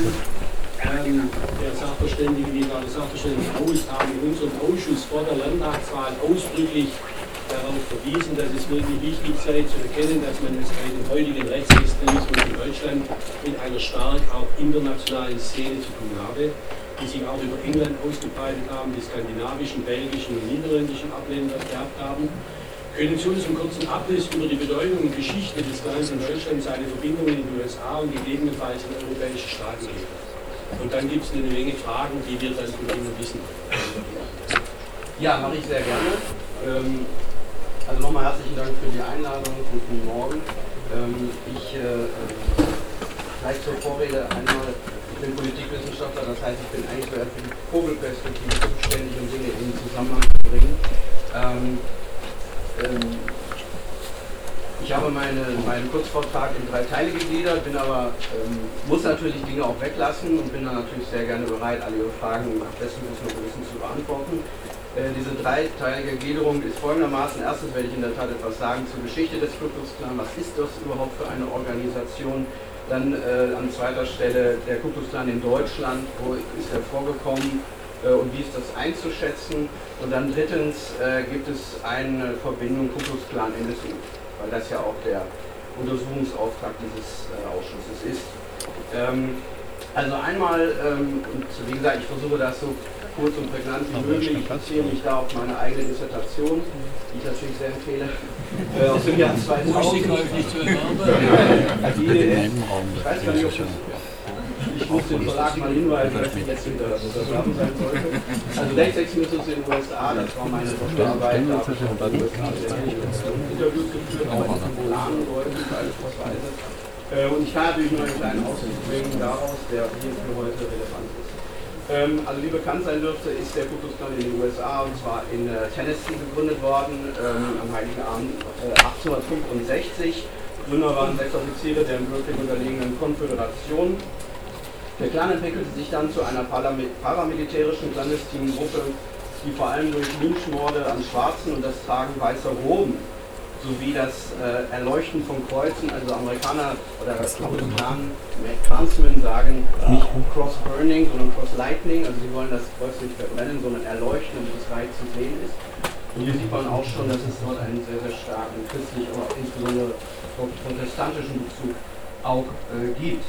Der Sachverständige, die gerade Sachverständigen aus, haben in unserem Ausschuss vor der Landtagswahl ausdrücklich darauf verwiesen, dass es wirklich wichtig sei zu erkennen, dass man es bei dem heutigen Rechtsextremismus in Deutschland mit einer stark auch internationalen Szene zu tun habe, die sich auch über England ausgebreitet haben, die skandinavischen, belgischen und niederländischen Abländer gehabt haben. Können Sie uns einen kurzen Abriss über die Bedeutung und Geschichte des Landes in Deutschland, seine Verbindungen in die USA und gegebenenfalls in europäische Staaten geben? Und dann gibt es eine Menge Fragen, die wir dann von Ihnen wissen wollen. Ja, mache ich sehr gerne. Also nochmal herzlichen Dank für die Einladung. Guten Morgen. Gleich zur Vorrede einmal, ich bin Politikwissenschaftler, das heißt, ich bin eigentlich für die Vogelperspektive zuständig, um Dinge in den Zusammenhang zu bringen. Ich habe meinen Kurzvortrag in 3 Teile gegliedert, muss natürlich Dinge auch weglassen und bin dann natürlich sehr gerne bereit, alle Ihre Fragen nach bestem Wissen und Gewissen zu beantworten. Diese 3-teilige Gliederung ist folgendermaßen: Erstens werde ich in der Tat etwas sagen zur Geschichte des Ku Klux Klan, was ist das überhaupt für eine Organisation? Dann an zweiter Stelle der Ku Klux Klan in Deutschland, wo ist er vorgekommen und wie ist das einzuschätzen? Und dann drittens gibt es eine Verbindung Ku Klux Klan NSU, weil das ja auch der Untersuchungsauftrag dieses Ausschusses ist. Also einmal, und wie gesagt, ich versuche das so kurz und prägnant wie möglich. Ich beziehe mich da auf meine eigene Dissertation, die ich natürlich sehr empfehle, aus dem Jahr 2000. Ich weiß gar nicht, ob das... Ich muss den Verlag mal hinweisen, dass ich jetzt hinter das Untergraben sein sollte. Also Rechtsextremismus in den USA, das war meine Doktorarbeit, da habe ich auch in den USA Interviews geführt, auch mit Symbolaren Leuten, beispielsweise. Und ich kann natürlich nur einen kleinen Ausschnitt bringen daraus, der hier für heute relevant ist. Also wie bekannt sein dürfte, ist der Ku Klux Klan in den USA, und zwar in Tennessee gegründet worden, am Heiligen Abend 1865. Gründer waren 6 Offiziere der im Bürgerkrieg unterlegenen Konföderation. Der Klan entwickelte sich dann zu einer paramilitärischen clandestinen Gruppe, die vor allem durch Lynchmorde an Schwarzen und das Tragen weißer Roben sowie das Erleuchten von Kreuzen, also Amerikaner oder Klansmen sagen nicht Cross-Burning, sondern Cross-Lightning, also sie wollen das Kreuz nicht verbrennen, sondern erleuchten, damit es weit zu sehen ist. Und hier sieht man auch schon, dass es dort einen sehr, sehr starken christlichen, aber insbesondere protestantischen Bezug auch gibt.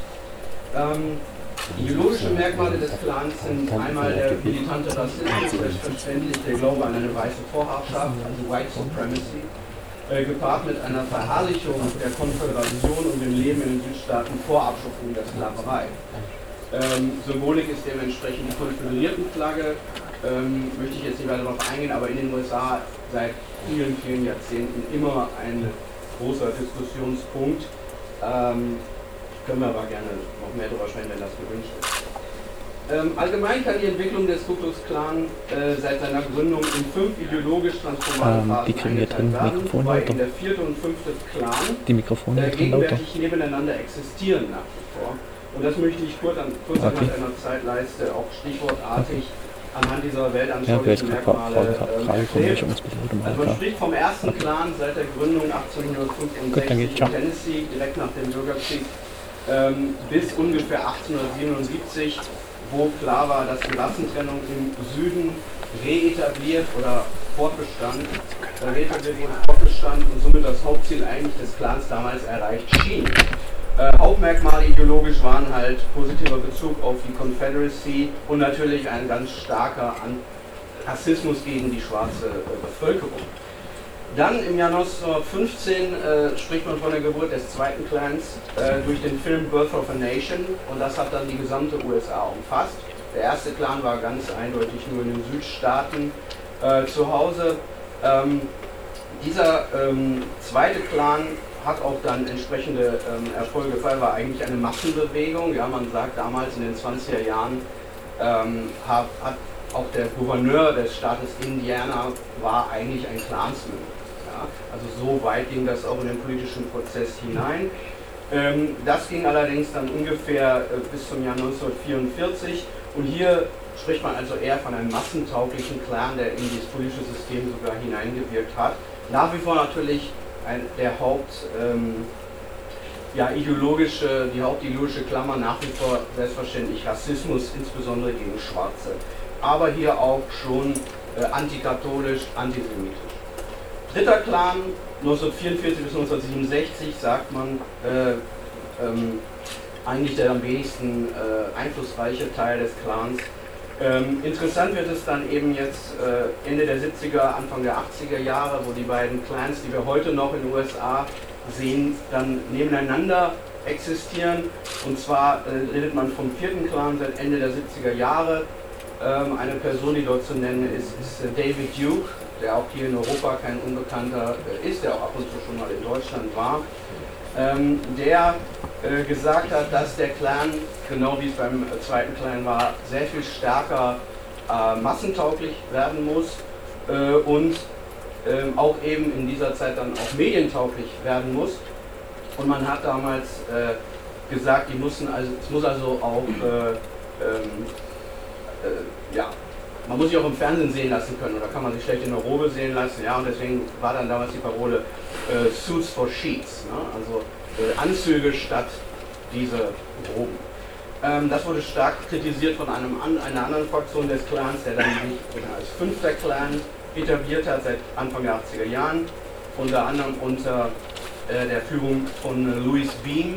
Ideologische Merkmale des Clans sind einmal der militante Rassismus, selbstverständlich der Glaube an eine weiße Vorherrschaft, also White Supremacy, gepaart mit einer Verherrlichung der Konföderation und dem Leben in den Südstaaten vor Abschaffung der Sklaverei. Symbolik ist dementsprechend die Konföderiertenflagge, möchte ich jetzt nicht weiter darauf eingehen, aber in den USA seit vielen, vielen Jahrzehnten immer ein großer Diskussionspunkt. Können wir aber gerne noch mehr darüber sprechen, wenn das gewünscht ist. Allgemein kann die Entwicklung des Ku Klux Klan seit seiner Gründung in 5 ideologisch transformable Phasen eingeteilt werden, wobei in der 4. und 5. Clan gegenwärtig nebeneinander existieren nach wie vor. Und das möchte ich kurz anhand einer Zeitleiste auch stichwortartig anhand dieser weltanschaulichen Merkmale erklären. Also man spricht vom ersten Clan seit der Gründung 1865 in Tennessee, direkt nach dem Bürgerkrieg, bis ungefähr 1877, wo klar war, dass die Rassentrennung im Süden reetabliert oder fortbestand und somit das Hauptziel eigentlich des Clans damals erreicht schien. Hauptmerkmale ideologisch waren halt positiver Bezug auf die Confederacy und natürlich ein ganz starker Rassismus gegen die schwarze Bevölkerung. Dann im Jahr 1915 spricht man von der Geburt des zweiten Clans durch den Film Birth of a Nation, und das hat dann die gesamte USA umfasst. Der erste Clan war ganz eindeutig nur in den Südstaaten zu Hause. Dieser zweite Clan hat auch dann entsprechende Erfolge gefeiert, war eigentlich eine Massenbewegung. Ja, man sagt, damals in den 20er Jahren hat auch der Gouverneur des Staates Indiana war eigentlich ein Klansman. Ja, also so weit ging das auch in den politischen Prozess hinein. Das ging allerdings dann ungefähr bis zum Jahr 1944, und hier spricht man also eher von einem massentauglichen Clan, der in das politische System sogar hineingewirkt hat. Nach wie vor natürlich der ja, die hauptideologische Klammer nach wie vor selbstverständlich Rassismus, insbesondere gegen Schwarze. Aber hier auch schon antikatholisch, antisemitisch. Dritter Clan, 1944 bis 1967, sagt man, eigentlich der am wenigsten einflussreiche Teil des Clans. Interessant wird es dann eben jetzt Ende der 70er, Anfang der 80er Jahre, wo die beiden Clans, die wir heute noch in den USA sehen, dann nebeneinander existieren. Und zwar redet man vom vierten Clan seit Ende der 70er Jahre. Eine Person, die dort zu nennen ist David Duke, der auch hier in Europa kein Unbekannter ist, der auch ab und zu schon mal in Deutschland war, der gesagt hat, dass der Clan, genau wie es beim zweiten Clan war, sehr viel stärker massentauglich werden muss und auch eben in dieser Zeit dann auch medientauglich werden muss. Und man hat damals gesagt, es muss also auch ja, man muss sich auch im Fernsehen sehen lassen können, oder kann man sich schlecht in der Robe sehen lassen, ja, und deswegen war dann damals die Parole Suits for Sheets, ne? Also Anzüge statt diese Roben. Das wurde stark kritisiert von einer anderen Fraktion des Clans, der dann sich als fünfter Clan etabliert hat seit Anfang der 80er Jahren, unter anderem unter der Führung von Louis Beam,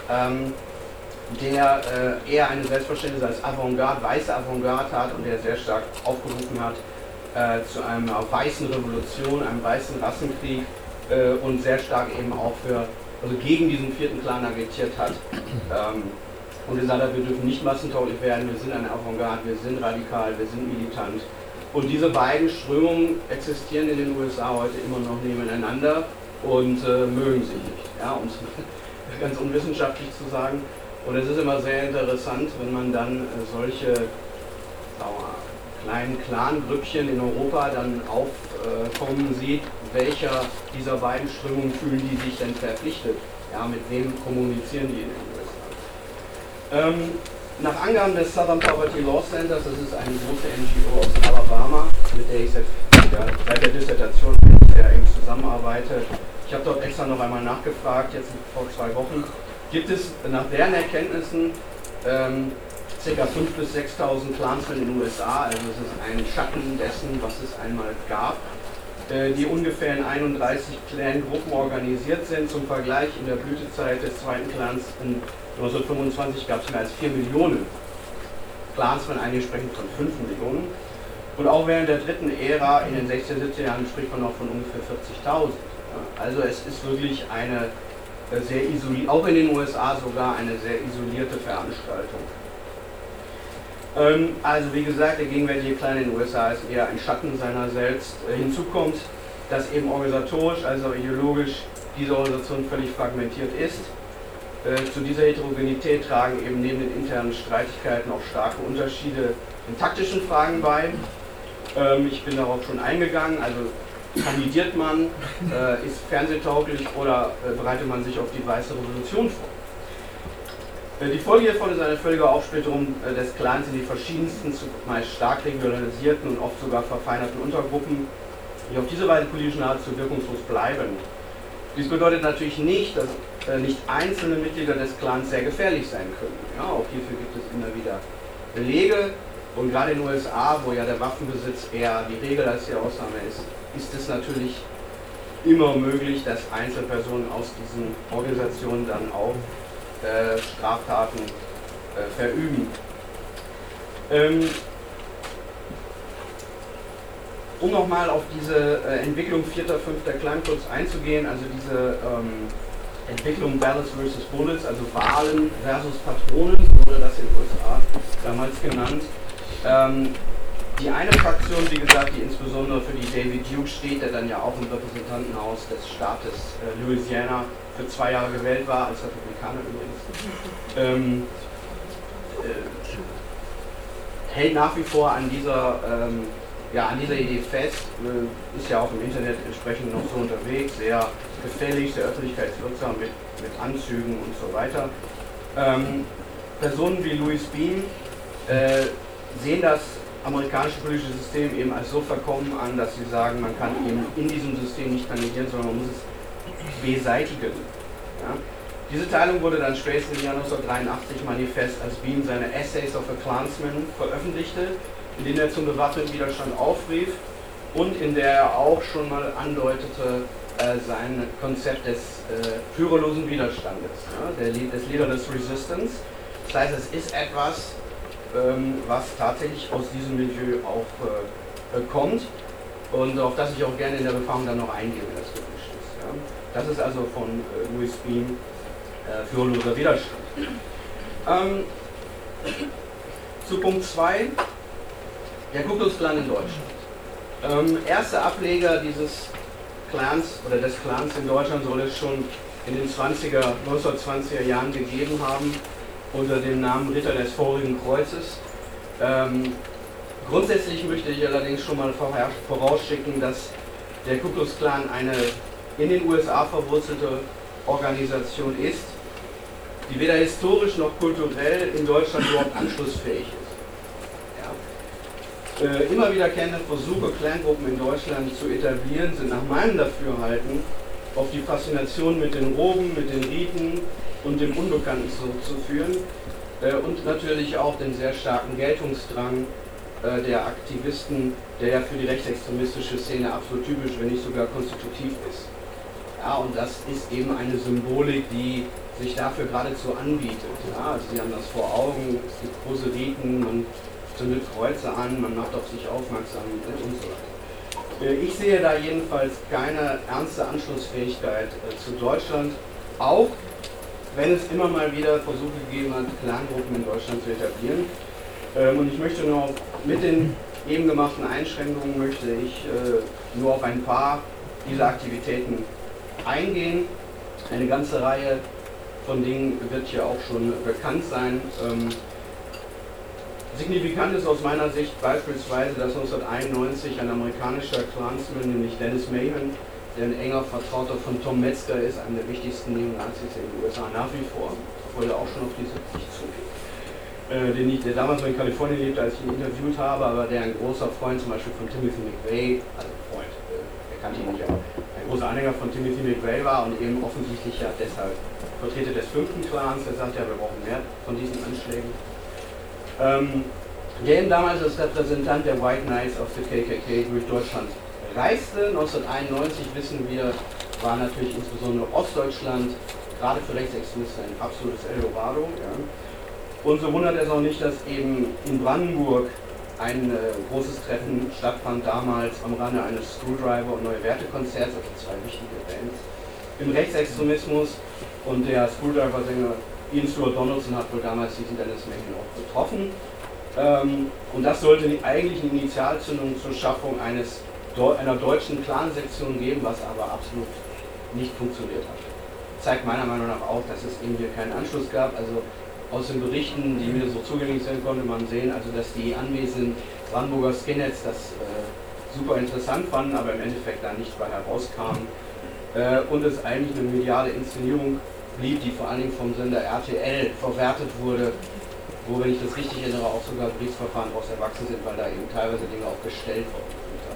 der eher ein Selbstverständnis als Avantgarde, weiße Avantgarde hat und der sehr stark aufgerufen hat zu einer weißen Revolution, einem weißen Rassenkrieg und sehr stark eben auch also gegen diesen vierten Clan agitiert hat und gesagt hat, wir dürfen nicht massentauglich werden, wir sind eine Avantgarde, wir sind radikal, wir sind militant. Und diese beiden Strömungen existieren in den USA heute immer noch nebeneinander und mögen sich nicht, ja, um es ganz unwissenschaftlich zu sagen. Und es ist immer sehr interessant, wenn man dann solche kleinen Clan-Grüppchen in Europa dann aufkommen sieht, welcher dieser beiden Strömungen fühlen die sich denn verpflichtet? Ja, mit wem kommunizieren die in den USA? Nach Angaben des Southern Poverty Law Centers, das ist eine große NGO aus Alabama, mit der ich seit der Dissertation sehr eng zusammenarbeite. Ich habe dort extra noch einmal nachgefragt, jetzt vor 2 Wochen. Gibt es nach deren Erkenntnissen ca. 5.000 bis 6.000 Clansmen in den USA, also es ist ein Schatten dessen, was es einmal gab, die ungefähr in 31 Clan-Gruppen organisiert sind. Zum Vergleich, in der Blütezeit des zweiten Clans in 1925 gab es mehr als 4 Millionen Clansmen, einige sprechen von 5 Millionen. Und auch während der dritten Ära in den 60er, 70er Jahren spricht man auch von ungefähr 40.000. Also es ist wirklich eine sehr isoliert, auch in den USA sogar eine sehr isolierte Veranstaltung. Also wie gesagt, der gegenwärtige Clan in den USA ist eher ein Schatten seiner selbst. Hinzu kommt, dass eben organisatorisch, also ideologisch, diese Organisation völlig fragmentiert ist. Zu dieser Heterogenität tragen eben neben den internen Streitigkeiten auch starke Unterschiede in taktischen Fragen bei. Ich bin darauf schon eingegangen, also kandidiert man, ist fernsehtauglich oder bereitet man sich auf die weiße Revolution vor. Die Folge hiervon ist eine völlige Aufsplitterung des Clans in die verschiedensten, meist stark regionalisierten und oft sogar verfeinerten Untergruppen, die auf diese Weise politisch nahezu wirkungslos bleiben. Dies bedeutet natürlich nicht, dass nicht einzelne Mitglieder des Clans sehr gefährlich sein können. Ja, auch hierfür gibt es immer wieder Belege. Und gerade in den USA, wo ja der Waffenbesitz eher die Regel als die Ausnahme ist, ist es natürlich immer möglich, dass Einzelpersonen aus diesen Organisationen dann auch Straftaten verüben. Um nochmal auf diese Entwicklung 4., 5. Clan kurz einzugehen, also diese Entwicklung Ballots versus Bullets, also Wahlen versus Patronen, so wurde das in den USA damals genannt. Die eine Fraktion, wie gesagt, die insbesondere für die David Duke steht, der dann ja auch im Repräsentantenhaus des Staates Louisiana für 2 Jahre gewählt war, als Republikaner übrigens, hält nach wie vor an dieser Idee fest, ist ja auch im Internet entsprechend noch so unterwegs, sehr gefällig, sehr öffentlichkeitswirksam mit Anzügen und so weiter. Personen wie Louis Beam sehen das amerikanische politische System eben als so verkommen an, dass sie sagen, man kann eben in diesem System nicht kandidieren, sondern man muss es beseitigen. Ja? Diese Teilung wurde dann spätestens im Jahr 1983 manifest, als Bean seine Essays of a Klansman veröffentlichte, in denen er zum bewaffneten Widerstand aufrief und in der er auch schon mal andeutete sein Konzept des führerlosen Widerstandes, ja, des Leaderless Resistance. Das heißt, es ist etwas, was tatsächlich aus diesem Milieu auch kommt und auf das ich auch gerne in der Befragung dann noch eingehe, wenn das gewünscht ist. Ja. Das ist also von Louis Bean, führerloser Widerstand. Zu Punkt 2, der Ku Klux Klan in Deutschland. Erste Ableger dieses Clans oder des Clans in Deutschland soll es schon in den 1920er Jahren gegeben haben, unter dem Namen Ritter des Vorigen Kreuzes. Grundsätzlich möchte ich allerdings schon mal vorausschicken, dass der Ku Klux Klan eine in den USA verwurzelte Organisation ist, die weder historisch noch kulturell in Deutschland überhaupt anschlussfähig ist. Ja. Immer wiederkehrende Versuche, Clangruppen in Deutschland zu etablieren, sind nach meinem Dafürhalten auf die Faszination mit den Roben, mit den Riten und dem Unbekannten zurückzuführen und natürlich auch den sehr starken Geltungsdrang der Aktivisten, der ja für die rechtsextremistische Szene absolut typisch, wenn nicht sogar konstitutiv ist. Ja, und das ist eben eine Symbolik, die sich dafür geradezu anbietet. Ja, also Sie haben das vor Augen, es gibt große Riten, man zündet Kreuze an, man macht auf sich aufmerksam und so weiter. Ich sehe da jedenfalls keine ernste Anschlussfähigkeit zu Deutschland, auch wenn es immer mal wieder Versuche gegeben hat, Clangruppen in Deutschland zu etablieren. Und ich möchte nur mit den eben gemachten Einschränkungen möchte ich nur auf ein paar dieser Aktivitäten eingehen. Eine ganze Reihe von Dingen wird hier auch schon bekannt sein. Signifikant ist aus meiner Sicht beispielsweise, dass 1991 ein amerikanischer Klansman, nämlich Dennis Mahan, der ein enger Vertrauter von Tom Metzger ist, einem der wichtigsten Neonazis in den USA nach wie vor, obwohl er auch schon auf die 70 zugeht. Der damals noch in Kalifornien lebte, als ich ihn interviewt habe, aber der ein großer Freund zum Beispiel von Timothy McVeigh, also Freund, er kannte ihn nicht, aber ein großer Anhänger von Timothy McVeigh war und eben offensichtlich ja deshalb Vertreter des 5. Clans, der sagt ja, wir brauchen mehr von diesen Anschlägen. Der eben damals als Repräsentant der White Knights of the KKK durch Deutschland reiste. 1991, wissen wir, war natürlich insbesondere Ostdeutschland, gerade für Rechtsextremisten, ein absolutes Eldorado. Ja. Und so wundert es auch nicht, dass eben in Brandenburg ein großes Treffen stattfand, damals am Rande eines Screwdriver- und Neue Werte-Konzerts, also zwei wichtige Bands im Rechtsextremismus. Und der Screwdriver-Sänger Ian Stewart Donaldson hat wohl damals diesen Dennis Mahan auch getroffen. Und das sollte eigentlich eine Initialzündung zur Schaffung einer deutschen Clan-Sektion geben, was aber absolut nicht funktioniert hat. Zeigt meiner Meinung nach auch, dass es eben hier keinen Anschluss gab. Also aus den Berichten, die mir so zugänglich sind, konnte man sehen, also dass die anwesenden Brandenburger Skinheads das super interessant fanden, aber im Endeffekt da nichts bei herauskam. Und es eigentlich eine mediale Inszenierung blieb, die vor allen Dingen vom Sender RTL verwertet wurde, wo, wenn ich das richtig erinnere, auch sogar Gerichtsverfahren daraus erwachsen sind, weil da eben teilweise Dinge auch gestellt worden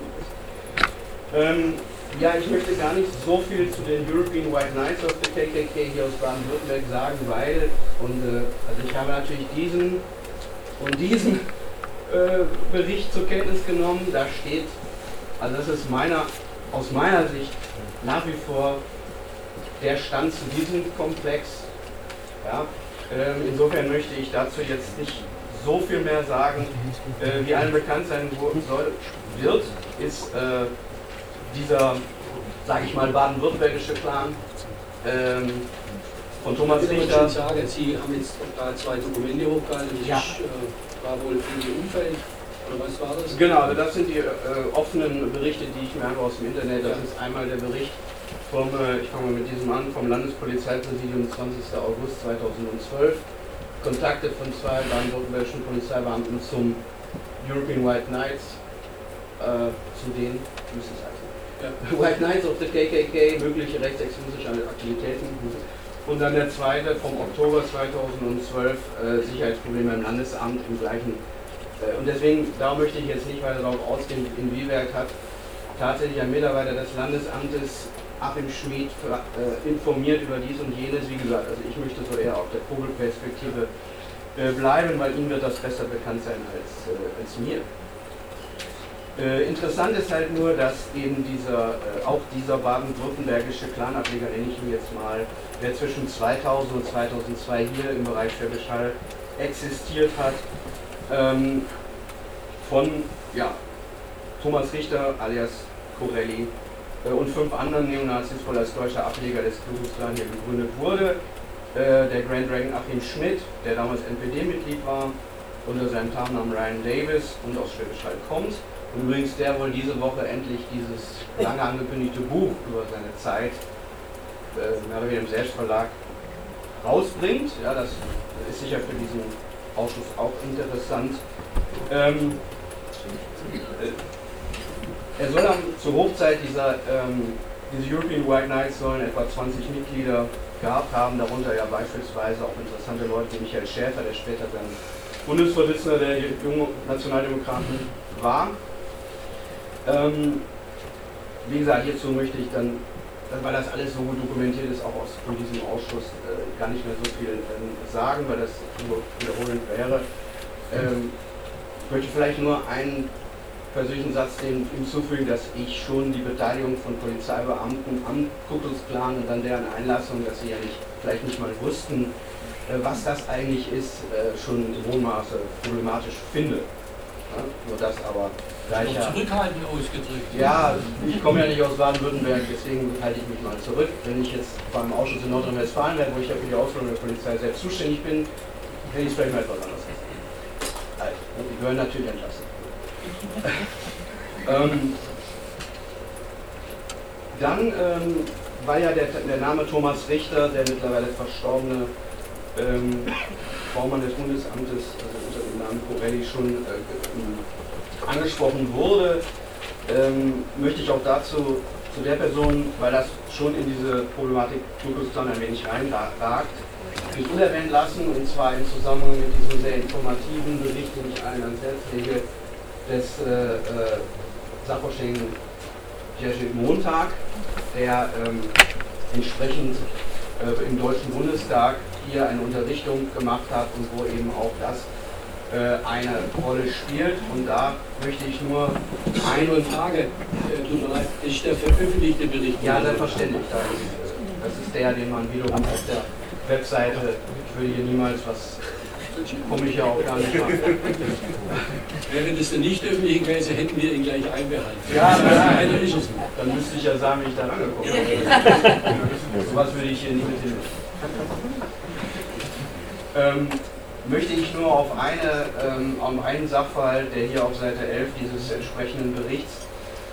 sind. Ja, ich möchte gar nicht so viel zu den European White Knights of the KKK hier aus Baden-Württemberg sagen, weil, also ich habe natürlich diesen Bericht zur Kenntnis genommen, da steht, also das ist aus meiner Sicht nach wie vor der Stand zu diesem Komplex. Ja, insofern möchte ich dazu jetzt nicht so viel mehr sagen. Wie allen bekannt sein wird, ist dieser, sage ich mal, baden-württembergische Clan von Thomas Richter. Ich sagen, Sie haben jetzt da zwei Dokumente hochgehalten. Das ja. War wohl im Umfeld, oder was war das? Genau, also das sind die offenen Berichte, die ich mir habe aus dem Internet. Das ist einmal der Bericht vom, ich fange mal mit diesem an, vom Landespolizeipräsidium 20. August 2012. Kontakte von zwei baden-württembergischen Polizeibeamten zum European White Knights, zu denen müssen es heißen. White Knights of the KKK, mögliche rechtsextremistische Aktivitäten. Und dann der zweite vom Oktober 2012, Sicherheitsprobleme im Landesamt im gleichen. Und deswegen, da möchte ich jetzt nicht weiter darauf ausgehen, inwieweit hat tatsächlich ein Mitarbeiter des Landesamtes Achim Schmid informiert über dies und jenes. Wie gesagt, also ich möchte so eher auf der Vogelperspektive bleiben, weil ihm wird das besser bekannt sein als mir. Interessant ist halt nur, dass eben auch dieser baden-württembergische Clanableger, nenne ich ihn jetzt mal, der zwischen 2000 und 2002 hier im Bereich Schwäbisch Hall existiert hat, von Thomas Richter alias Corelli und 5 anderen Neonazis voll als deutscher Ableger des Ku Klux Klan hier gegründet wurde. Der Grand Dragon Achim Schmid, der damals NPD-Mitglied war, unter seinem Tarnnamen Ryan Davis und aus Schwäbisch Hall kommt. Und übrigens der wohl diese Woche endlich dieses lange angekündigte Buch über seine Zeit mehr oder weniger im Selbstverlag rausbringt. Ja, das ist sicher für diesen Ausschuss auch interessant. Er soll zur Hochzeit diese European White Knights sollen etwa 20 Mitglieder gehabt haben, darunter ja beispielsweise auch interessante Leute wie Michael Schäfer, der später dann Bundesvorsitzender der jungen Nationaldemokraten war. Wie gesagt, hierzu möchte ich dann, weil das alles so gut dokumentiert ist, auch von diesem Ausschuss gar nicht mehr so viel sagen, weil das nur wiederholend wäre. Ich möchte vielleicht nur einen persönlichen Satz hinzufügen, dass ich schon die Beteiligung von Polizeibeamten am Ku Klux Klan und dann deren Einlassung, dass sie ja vielleicht nicht mal wussten, was das eigentlich ist, schon in hohem Maße problematisch finde. Ja, nur das aber gleich. Zurückhaltend ausgedrückt. Ja, ich komme ja nicht aus Baden-Württemberg, deswegen halte ich mich mal zurück. Wenn ich jetzt beim Ausschuss in Nordrhein-Westfalen wäre, wo ich ja für die Ausbildung der Polizei selbst zuständig bin, hätte ich es vielleicht mal etwas anders gesagt. Also, die gehören natürlich entlassen. Dann war ja der Name Thomas Richter, der mittlerweile verstorbene Vormann des Bundesamtes, also unter dem Namen Corelli schon angesprochen wurde, möchte ich auch dazu zu der Person, weil das schon in diese Problematik Ku Klux Klan ein wenig reinragt, nicht unerwähnt lassen, und zwar im Zusammenhang mit diesem sehr informativen Bericht, den ich allen ans Herz lege, des Sachverständigen Jerzy Montag, der entsprechend im Deutschen Bundestag hier eine Unterrichtung gemacht hat und wo eben auch das eine Rolle spielt. Und da möchte ich nur eine Frage, tut mir leid, ist der veröffentlichte Bericht? Ja, selbstverständlich. Das ist der, den man wiederum auf der Webseite, ich würde hier niemals was, komme ich ja auch gar nicht machen. Wäre das denn nicht öffentlich gewesen, hätten wir ihn gleich einbehalten. Ja, leider ist es nicht. Dann müsste ich ja sagen, wie ich da rangekommen bin. So was würde ich hier nicht mit hin. Möchte ich nur auf einen Sachverhalt, der hier auf Seite 11 dieses entsprechenden Berichts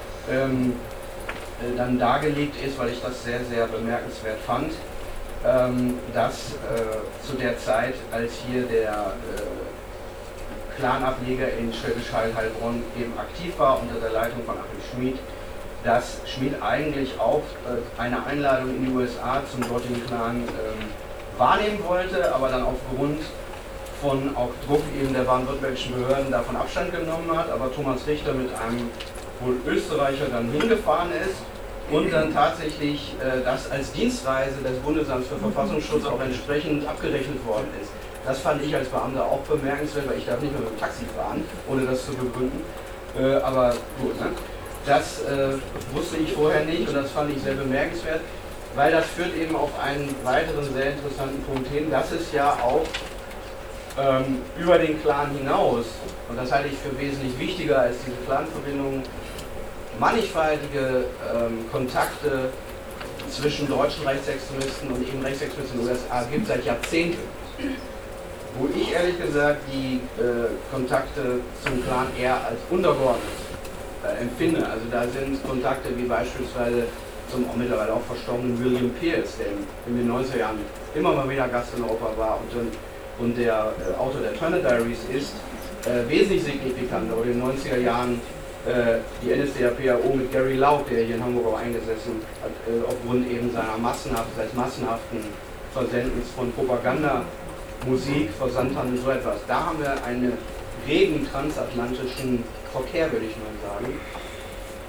dann dargelegt ist, weil ich das sehr, sehr bemerkenswert fand, dass zu der Zeit, als hier der Clanableger in Schwäbisch Hall-Heilbronn eben aktiv war unter der Leitung von Achim Schmid, dass Schmid eigentlich auch eine Einladung in die USA zum dortigen Clan wahrnehmen wollte, aber dann aufgrund von auch Druck eben der baden-württembergischen Behörden davon Abstand genommen hat, aber Thomas Richter mit einem wohl Österreicher dann hingefahren ist und dann tatsächlich das als Dienstreise des Bundesamts für Verfassungsschutz auch entsprechend abgerechnet worden ist. Das fand ich als Beamter auch bemerkenswert, weil ich darf nicht mehr mit dem Taxi fahren, ohne das zu begründen. Aber gut, ne? Das wusste ich vorher nicht und das fand ich sehr bemerkenswert, weil das führt eben auf einen weiteren sehr interessanten Punkt hin, dass es ja auch über den Clan hinaus, und das halte ich für wesentlich wichtiger als diese Clanverbindungen, mannigfaltige Kontakte zwischen deutschen Rechtsextremisten und eben Rechtsextremisten in den USA gibt seit Jahrzehnten. Wo ich ehrlich gesagt die Kontakte zum Clan eher als untergeordnet empfinde. Also da sind Kontakte wie beispielsweise zum auch mittlerweile auch verstorbenen William Pierce, der in den 90er Jahren immer mal wieder Gast in Europa war und der Autor der Turner Diaries ist, wesentlich signifikanter. Oder in den 90er Jahren die NSDAP-AO mit Gary Laub, der hier in Hamburg auch eingesessen hat, aufgrund eben seines massenhaften Versendens von Propaganda, Musik, Versandhandel und so etwas. Da haben wir einen regen transatlantischen Verkehr, würde ich mal sagen.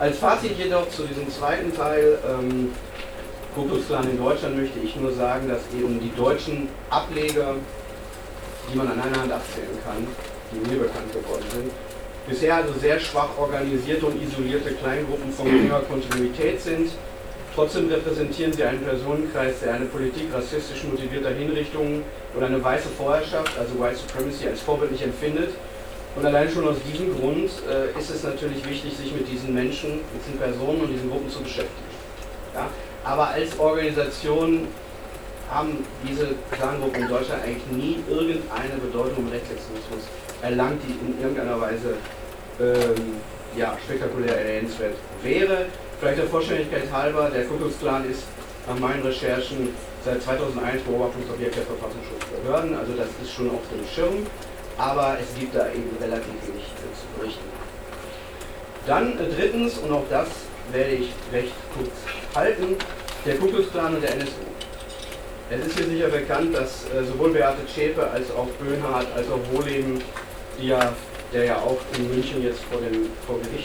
Als Fazit jedoch zu diesem zweiten Teil, Ku Klux Klan in Deutschland, möchte ich nur sagen, dass eben die deutschen Ableger, die man an einer Hand abzählen kann, die mir bekannt geworden sind, bisher also sehr schwach organisierte und isolierte Kleingruppen von geringer Kontinuität sind. Trotzdem repräsentieren sie einen Personenkreis, der eine Politik rassistisch motivierter Hinrichtungen oder eine weiße Vorherrschaft, also White Supremacy, als vorbildlich empfindet. Und allein schon aus diesem Grund ist es natürlich wichtig, sich mit diesen Menschen, mit diesen Personen und diesen Gruppen zu beschäftigen. Ja? Aber als Organisation haben diese Klangruppen in Deutschland eigentlich nie irgendeine Bedeutung im Rechtsextremismus erlangt, die in irgendeiner Weise spektakulär erwähnenswert wäre. Vielleicht der Vollständigkeit halber, der Ku Klux Klan ist nach meinen Recherchen seit 2001 Beobachtungsobjekt der Verfassungsschutzbehörden, also das ist schon auf dem Schirm, aber es gibt da eben relativ wenig zu berichten. Dann drittens, und auch das werde ich recht kurz halten, der Ku Klux Klan und der NSU. Es ist hier sicher bekannt, dass sowohl Beate Zschäpe als auch Böhnhardt als auch Wohleben, der ja auch in München jetzt vor Gericht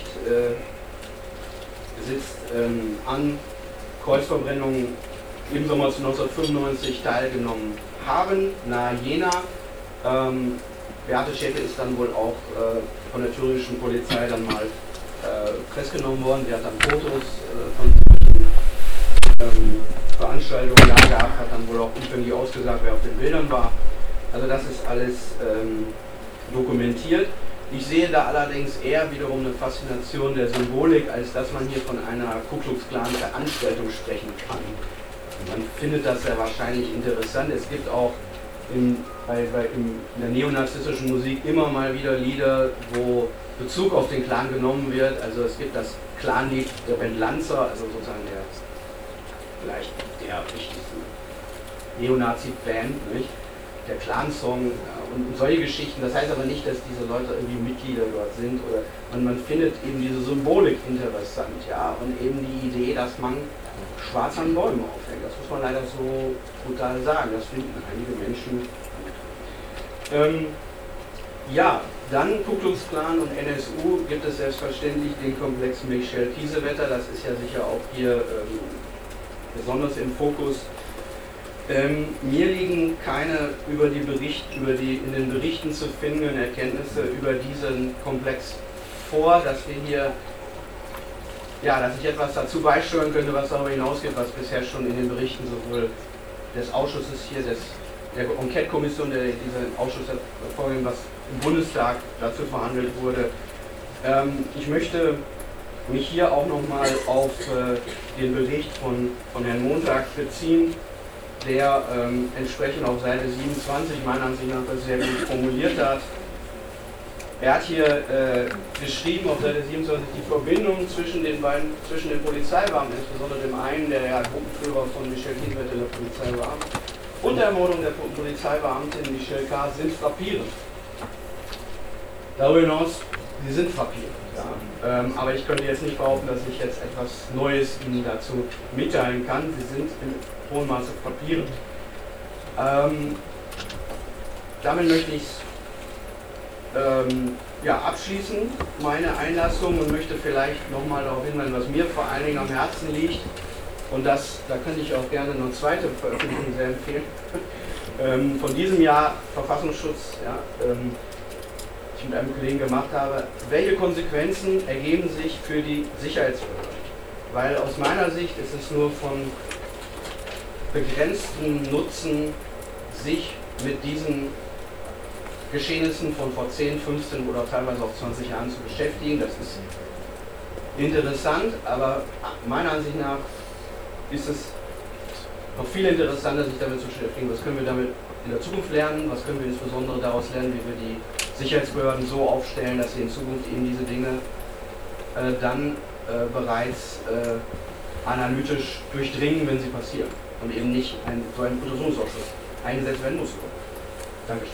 sitzt, an Kreuzverbrennungen im Sommer 1995 teilgenommen haben, nahe Jena. Beate Zschäpe ist dann wohl auch von der thüringischen Polizei dann mal festgenommen worden. Sie hat dann Fotos von Veranstaltungen gehabt, hat dann wohl auch umfänglich ausgesagt, wer auf den Bildern war. Also das ist alles dokumentiert. Ich sehe da allerdings eher wiederum eine Faszination der Symbolik, als dass man hier von einer Ku Klux Klan Veranstaltung sprechen kann. Man findet das sehr wahrscheinlich interessant. Es gibt auch in der neonazistischen Musik immer mal wieder Lieder, wo Bezug auf den Clan genommen wird. Also es gibt das Clanlied der Band Lanza, also sozusagen vielleicht der wichtigsten Neonazi-Band, nicht? Der Clan-Song und solche Geschichten. Das heißt aber nicht, dass diese Leute irgendwie Mitglieder dort sind, oder man findet eben diese Symbolik interessant, ja, und eben die Idee, dass man schwarz an Bäumen aufhängt. Das muss man leider so brutal sagen. Das finden einige Menschen. Dann Ku Klux Klan und NSU gibt es selbstverständlich den Komplex Michel Kiesewetter. Das ist ja sicher auch hier besonders im Fokus. Mir liegen keine in den Berichten zu findenden Erkenntnisse über diesen Komplex vor, dass ich etwas dazu beisteuern könnte, was darüber hinausgeht, was bisher schon in den Berichten sowohl des Ausschusses hier, der Enquete-Kommission, der diesen Ausschuss hervorgeht, was im Bundestag dazu verhandelt wurde. Ich möchte mich hier auch nochmal auf den Bericht von Herrn Montag beziehen, der entsprechend auf Seite 27 meiner Ansicht nach das sehr gut formuliert hat. Er hat hier geschrieben auf Seite 27 die Verbindung zwischen den Polizeibeamten, insbesondere dem einen, der ja Gruppenführer von Michel Kiesewetter in der Polizei war, und der Ermordung der Polizeibeamtin Michelle K. sind frappierend. Darüber hinaus, sie sind frappierend. Ja. Aber ich könnte jetzt nicht behaupten, dass ich jetzt etwas Neues Ihnen dazu mitteilen kann. Sie sind in hohem Maße frappierend. Damit möchte ich abschließen, meine Einlassung, und möchte vielleicht nochmal darauf hinweisen, was mir vor allen Dingen am Herzen liegt. Und da könnte ich auch gerne eine zweite Veröffentlichung sehr empfehlen. Von diesem Jahr Verfassungsschutz, ich mit einem Kollegen gemacht habe. Welche Konsequenzen ergeben sich für die Sicherheitsbehörden? Weil aus meiner Sicht ist es nur von begrenztem Nutzen, sich mit diesen Geschehnissen von vor 10, 15 oder teilweise auch 20 Jahren zu beschäftigen. Das ist interessant, aber meiner Ansicht nach ist es noch viel interessanter, sich damit zu beschäftigen. Was können wir damit in der Zukunft lernen? Was können wir insbesondere daraus lernen, wie wir die Sicherheitsbehörden so aufstellen, dass sie in Zukunft eben diese Dinge dann bereits analytisch durchdringen, wenn sie passieren, und eben nicht so ein Untersuchungsausschuss eingesetzt werden muss. Dankeschön.